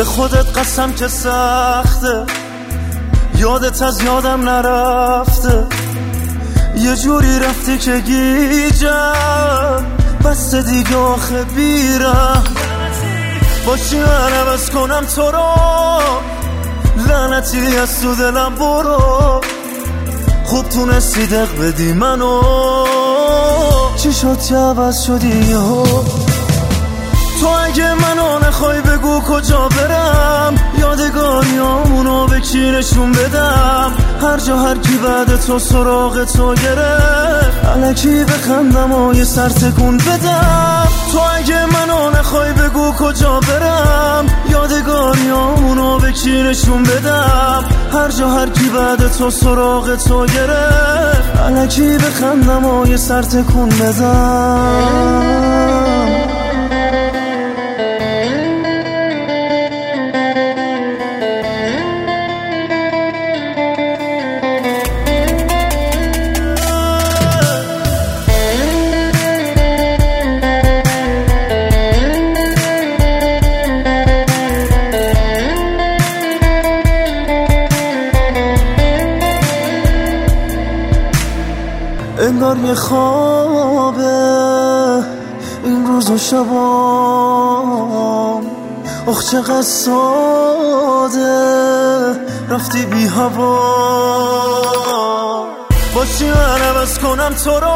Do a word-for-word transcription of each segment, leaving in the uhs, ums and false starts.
به خودت قسم که سخته، یادت از یادم نرفته، یه جوری رفتی که گیجم بس دیگه آخه بیرم. با چی من عوض کنم تو رو؟ لعنتی از تو دلم برو. خوب تونستی دق بدی منو، چی شد که عوض شدی ها؟ تو اگه منو نخوای بگو کجا برم، یادگاریامونو به کی نشون بدم؟ هر جا هر کی بعد تو سراغ تو گرفت، الکی بخندم و یه سر تکون بدم. تو اگه منو نخوای بگو کجا برم، یادگاریامونو به کی نشون بدم؟ هر جا هر کی بعد تو سراغ تو گرفت، الکی بخندم و یه سر تکون بدم. انگار یه خوابه این روز و شبام، اخ چقدر ساده رفتی بی هوا. با چی من عوض کنم تو رو؟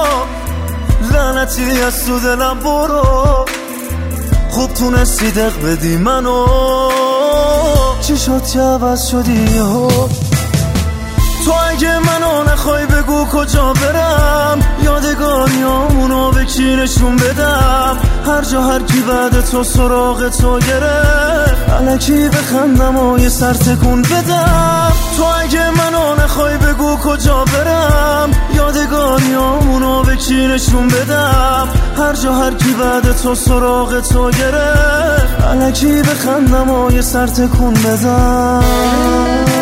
لعنتی از تو دلم برو. خوب تونستی دق بدی منو، چی شد که عوض شدی ها؟ تو اگه منو نخوای بگو کجا برم، یادگاریامونو به کی نشون بدم؟ هر جا هر کی بعد تو سراغ تو گرفت، الکی بخندم و یه سر تکون بدم. تو اگه منو نخوای بگو کجا برم، یادگاریامونو به کی نشون بدم؟ هر جا هر کی بعد تو سراغ تو گرفت، الکی بخندم و یه سر تکون بدم.